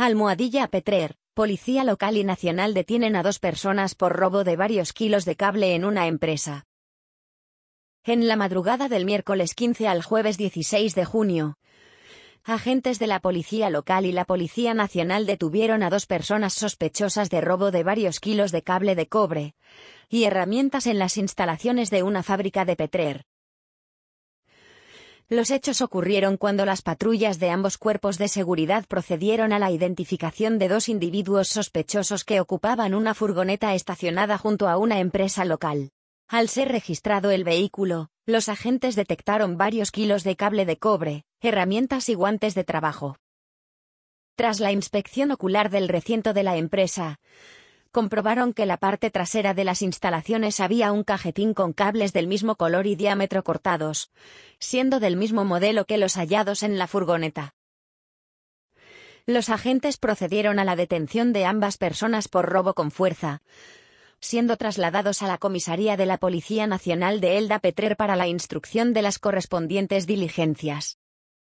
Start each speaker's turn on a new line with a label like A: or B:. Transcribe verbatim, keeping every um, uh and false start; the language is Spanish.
A: Almohadilla Petrer, policía local y nacional detienen a dos personas por robo de varios kilos de cable en una empresa. En la madrugada del miércoles quince al jueves dieciséis de junio, agentes de la policía local y la Policía Nacional detuvieron a dos personas sospechosas de robo de varios kilos de cable de cobre y herramientas en las instalaciones de una fábrica de Petrer. Los hechos ocurrieron cuando las patrullas de ambos cuerpos de seguridad procedieron a la identificación de dos individuos sospechosos que ocupaban una furgoneta estacionada junto a una empresa local. Al ser registrado el vehículo, los agentes detectaron varios kilos de cable de cobre, herramientas y guantes de trabajo. Tras la inspección ocular del recinto de la empresa, comprobaron que en la parte trasera de las instalaciones había un cajetín con cables del mismo color y diámetro cortados, siendo del mismo modelo que los hallados en la furgoneta. Los agentes procedieron a la detención de ambas personas por robo con fuerza, siendo trasladados a la comisaría de la Policía Nacional de Elda Petrer para la instrucción de las correspondientes diligencias.